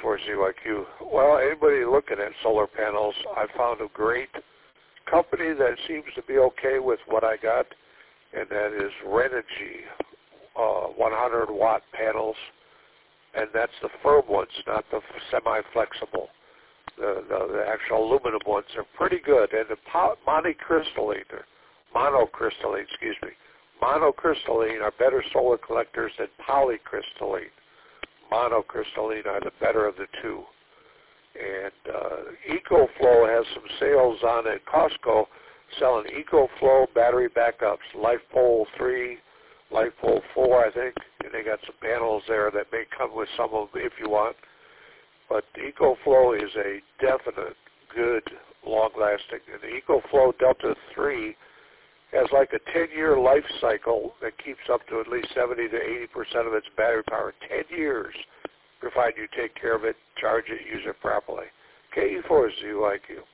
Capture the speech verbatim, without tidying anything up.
for Z Y Q. Well, anybody looking at solar panels, I found a great company that seems to be okay with what I got, and that is Renogy, uh, one hundred watt panels, and that's the firm ones, not the semi-flexible. The, the, the actual aluminum ones are pretty good, and the po- monocrystalline, or monocrystalline, excuse me, monocrystalline are better solar collectors than polycrystalline. Monocrystalline are the better of the two. And uh, EcoFlow has some sales on at Costco selling EcoFlow battery backups, LifePole three, LifePole four, I think, and they got some panels there that may come with some of them if you want. But EcoFlow is a definite good long-lasting. And the EcoFlow Delta three has like a ten-year life cycle that keeps up to at least seventy to eighty percent of its battery power. ten years, provided you take care of it, charge it, use it properly. K E four is Z Y Q.